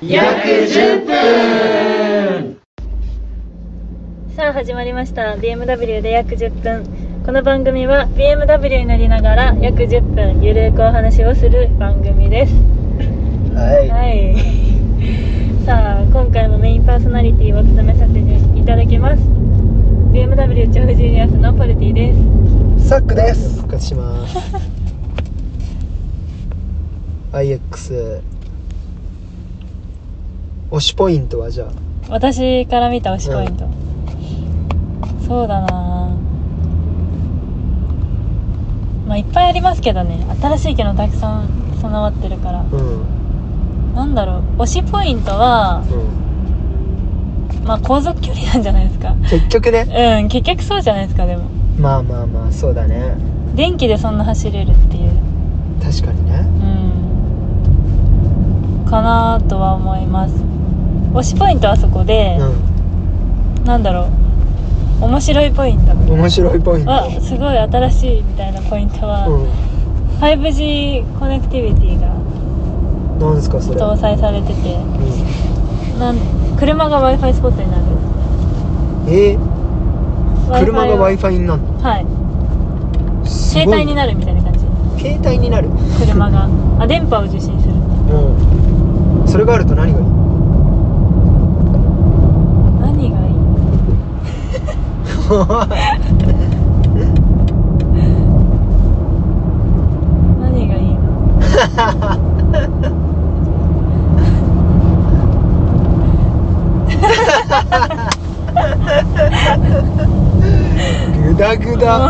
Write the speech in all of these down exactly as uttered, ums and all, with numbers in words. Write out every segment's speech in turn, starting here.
約じゅっぷん。 さあ始まりました ビーエムダブリュー で約じゅっぷん。この番組は ビーエムダブリュー に乗りながら約じゅっぷんゆるくお話をする番組です。 はい、 はい、さあ今回もメインパーソナリティを務めさせていただきます ビーエムダブリュー 調布ジュニアスのポルティです。 サックです。復活します。アイエックス 推しポイントはじゃあ私から見た推しポイント、うん、そうだな、まあいっぱいありますけどね、新しい機能たくさん備わってるから、うん、なんだろう、推しポイントは、うん、まあ航続距離なんじゃないですか結局ね。 うん、結局そうじゃないですか。でもまあまあまあそうだね。 電気でそんな走れるっていう、 確かにね、 うんかなとは思います。推しポイントはそこで、うん、なんだろう、面白いポイント面白いポイント、 あ、すごい新しいみたいなポイントは、うん、ファイブジー コネクティビティがなんですかそれ搭載されてて、うん、なん車が Wi-Fi スポットになる。 えー、車が Wi-Fi になるの？ はい、携帯になるみたいな感じ。 携帯になる車があ、電波を受信する。うん、 それがあると何がいい？ 何がいい何がいいのグダグダ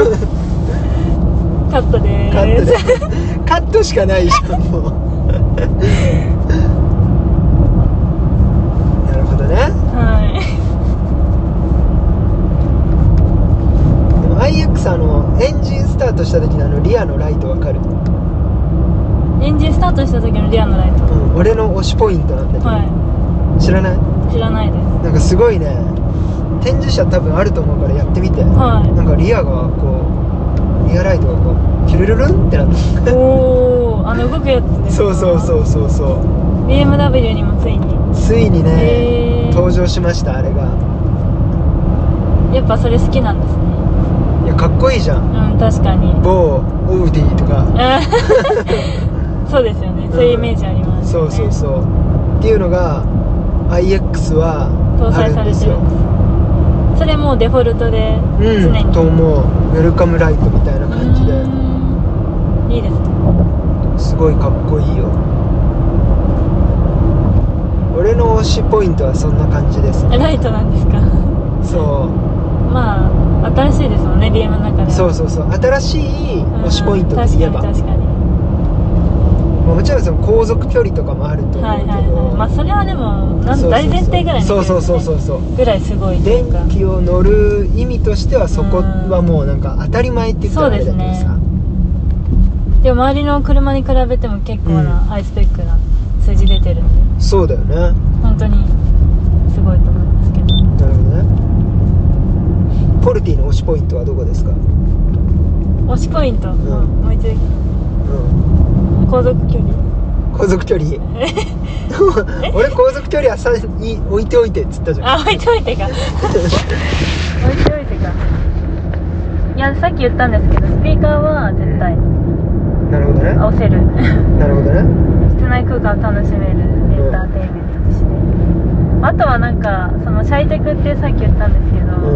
カットでーす。 カットでカットしかないじゃんもうなるほどね。 はい。 でも アイエックス あのエンジンスタートした時のあのリアのライトわかる？ エンジンスタートした時のリアのライト、 うん、俺の推しポイントなんだけど、はい、知らない？ 知らないです。 なんかすごいね、展示車多分あると思うからやってみて、はい、なんかリアがこうリアライトがこうキュルルルンってなっておお、あの動くやつですか？ そうそうそうそうそう。 ビーエムダブリュー にもついについにね登場しました。あれがやっぱそれ好きなんですね。 いやかっこいいじゃん。 うん、確かに某オーディとかそうですよね、うん、そういうイメージありますね。 そうそうそうっていうのが アイエックス は搭載されてるんです。それもデフォルトで常に、 うん、と思う。ウェルカムライトみたいな感じでいいですね。 すごいかっこいいよ。俺の推しポイントはそんな感じですね。 ライトなんですか？ そう、 まあ新しいですもんね ビーエム の中で。 そうそうそう、新しい推しポイントといえば、 確かに確かに、 まあ、もちろんその航続距離とかもあると思うけど、はいはいはい、 まあそれはでもなん大前提ぐらいの、ね、 そうそうそうそうそうぐらいすごいというか、 電気を乗る意味としてはそこはもうなんか当たり前って言ったらあれだけどさ、 でも周りの車に比べても結構なハイスペックな数字出てるんで、うん、 そうだよね、 本当にすごいと思いますけど。 なるほどね。ポルティの推しポイントはどこですか？ 推しポイント、うん、もう一度、うん、航続距離航続距離俺航続距離はさに置いておいてっつったじゃん。 あ、置いておいてか置いておいてか。いやさっき言ったんですけど、スピーカーは絶対なるほどね押せるなるほどね。 室内空間を楽しめるエンターテインメントとして、うん、あとはなんかそのシャイテクってさっき言ったんですけど、うん、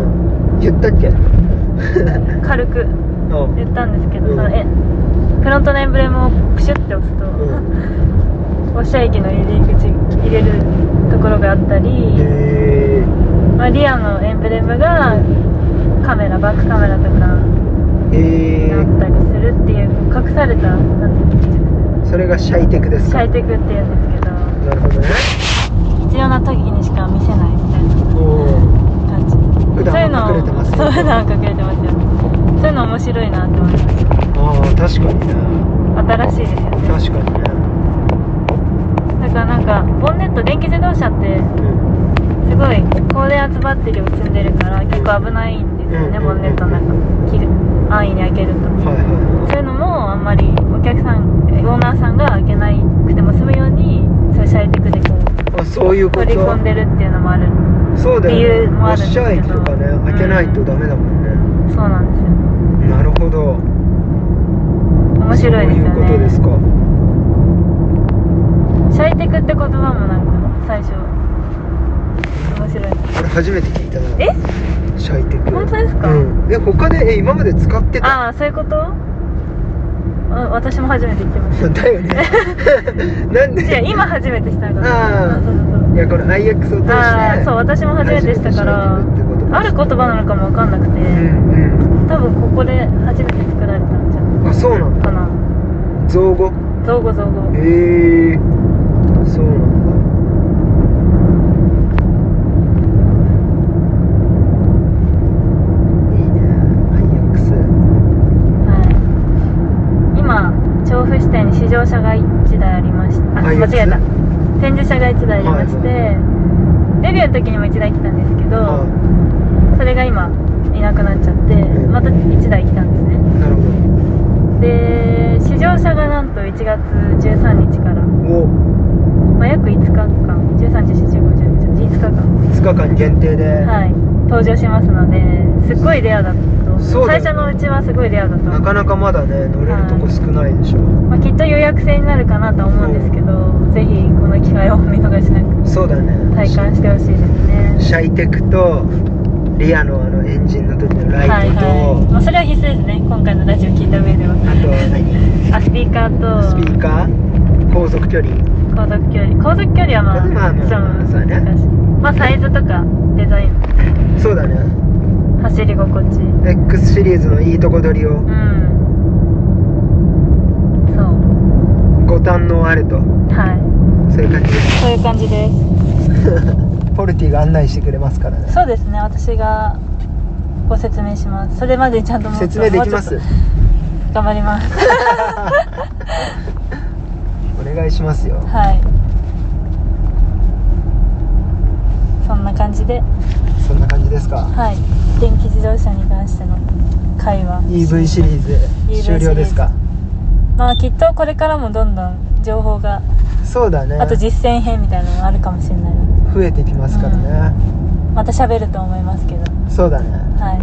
言ったっけ軽く言ったんですけど、 うん、 そのえフロントのエンブレムをプシュって押すと、うん、お車駅の入り口入れるところがあったり、まあ、リアのエンブレムがカメラ、バックカメラとかになったりするっていう隠されたなんていう技術。 それがシャイテクですか？ シャイテクっていうんですけど、 なるほどね。 必要な時にしか見せないみたいな感じ。 普段は隠れてますね。 そういうの、普段は隠れてますよね。そういうの面白いなって思いました。 ああ、確かにね。 新しいですよね。 確かにね。 だからなんかボンネット、電気自動車ってすごい高電圧バッテリーを積んでるから結構危ないんですよね、うん、ボンネットの中切る安易に開けると、はいはい、そういうのもあんまりお客さんオーナーさんが開けなくても済むようにそういうシャイテクでこうあ、そういうこと取り込んでるっていうのもある。 そうだよね、 理由もあるんですけど、 発射液とかね開けないとダメだもんね、 うん、そうなんですよ。 なるほど、 面白いですよね。 そういうことですか。 シャイテクって言葉もなんか最初面白い。 俺初めて聞いたな。 えシャイテク。 本当ですか？ うん。え、他でえ今まで使ってた？ ああ、そういうこと？あ、私も初めて聞きましただよね。なんで？ いや、今初めてしたから。 ああ、そうそうそう。いや、この アイエックス を通して。 ああ、そう、私も初めてしたから、ある言葉なのかも分かんなくて、 うんうん、 多分ここで初めて作られたんじゃないあ、そうなんだかな。 造語？ 造語造語。 へえ、そうなんだ。いいね、 アイエックス。 はい。今調布支店に試乗車がいちだいありました。あ、間違えた、展示車がいちだいありまして、はいはい、デビューの時にもいちだい来たんですけど、はい、それが今いなくなっちゃって、うん、またいちだい来たんですね。 なるほど。 で、試乗車がなんといちがつじゅうさんにちから、お、まあ、約いつかかん、じゅうさん、じゅうよん、じゅうご、じゅうろく、いつかかん、 いつかかん限定で、 はい、登場しますので、すっごいレアだと、そうだね、最初のうちはすごいレアだと、なかなかまだね乗れるとこ少ないでしょ、 はい、まあ、きっと予約制になるかなとは思うんですけど、ぜひこの機会を見逃しなく、 そうだね、 体感してほしいですね。 シャイテクとリアのあのエンジンの時のライトと、はいはい、 まあ、それは必須ですね、今回のラジオ聞いた上では。 あと何？ あ、スピーカーと、 スピーカー、航続距離、 航続距離航続距離はまあ、まあまあ、そうね、まあサイズとかデザイン、 そうだね、 走り心地、 X シリーズのいいとこ取りを、うん、そう、五反のあると、はい、そういう感じです。 そういう感じですポルティが案内してくれますからね。 そうですね、私がご説明します。それまでちゃんともっと説明できます？ 頑張りますお願いしますよ。 はい、そんな感じでそんな感じですか。 はい、電気自動車に関しての会話イーブイ シリーズ終了ですか。 まあきっとこれからもどんどん情報が、 そうだね、 あと実践編みたいなのもあるかもしれないので増えてきますからね、 うん、また喋ると思いますけど。 そうだね、 はい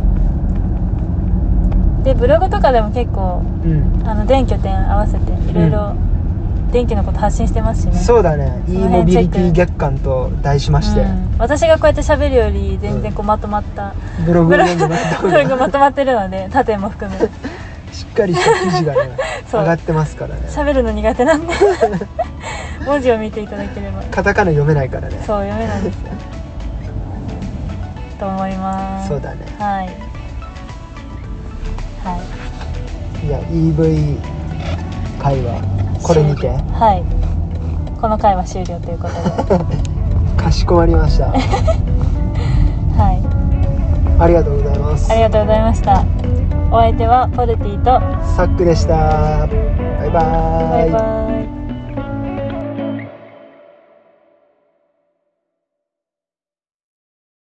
。でブログとかでも結構、うん、あの電拠点合わせていろいろ電気のこと発信してますしね。 そうだね、 e モビリティ月間と題しまして、うん、 私がこうやって喋るより全然こうまとまった、 うん、ブログがまとまってるので、縦も含めしっかりした記事がね上がってますからね。 喋るの苦手なんで文字を見ていただければ。 カタカナ読めないからね。 そう、読めないんですよと思います。 そうだね、 はいはい。 いや イーブイ 会話これにて、 はい、この会話終了ということでかしこまりましたはい、ありがとうございます。 ありがとうございました。お相手はポルティとサックでした。バイバーイ。 バイバイ。